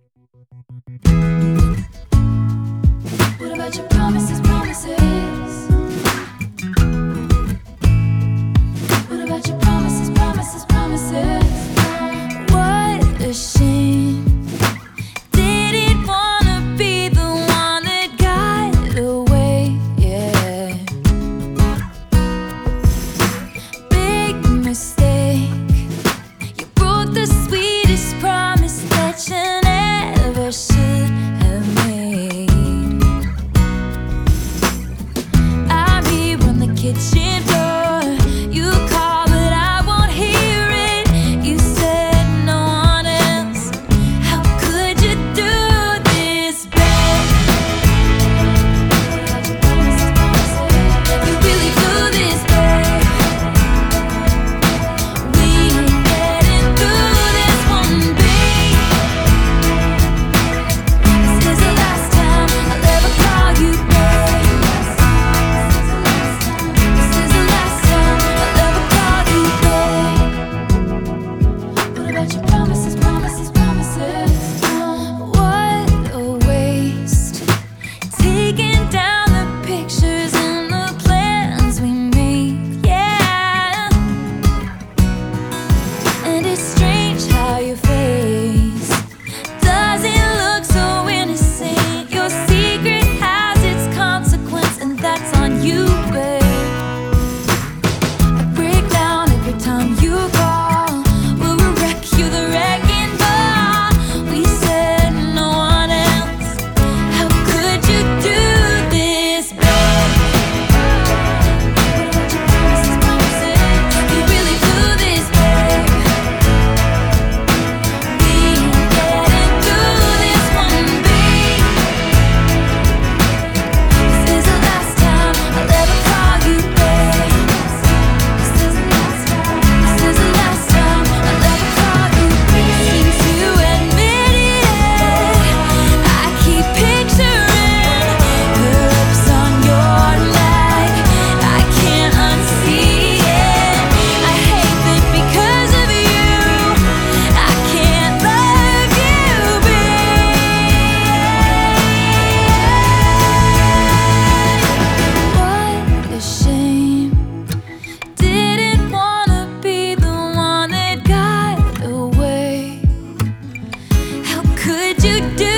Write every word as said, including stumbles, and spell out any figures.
What about your promises, promises? What about your promises, promises, promises? What a shame. Didn't wanna be the one that got away, yeah. Big mistake. You broke the sweetest promise that you never should have made. I'm here on the kitchen floor. You call, but I won't hear it. You said no one else. How could you do this, babe? You really do this, babe. We ain't getting through this one, babe. This is the last time I'll ever call you, babe. This is the last time I'll ever call you, babe. What about your promises, promises, promises? What a waste. Taking down the pictures and the plans we made, yeah. And it's strange how your face doesn't look so innocent. Your secret has its consequence, and that's on you, babe. I break down every time you call. We're a wreck, you're the wrecking ball. We said no one else. How could you do this, babe? What about your promises, promises? You really do this, babe. We ain't getting through this one, babe. This is the last time I'll ever call you, babe. This is the last time. This is the last time I'll ever call you, babe. Since you admit it, I keep picturing her lips on your neck. I can't unsee it. I hate that because of you, I can't love you, babe. What a shame. Didn't wanna be the one that got away. How could you do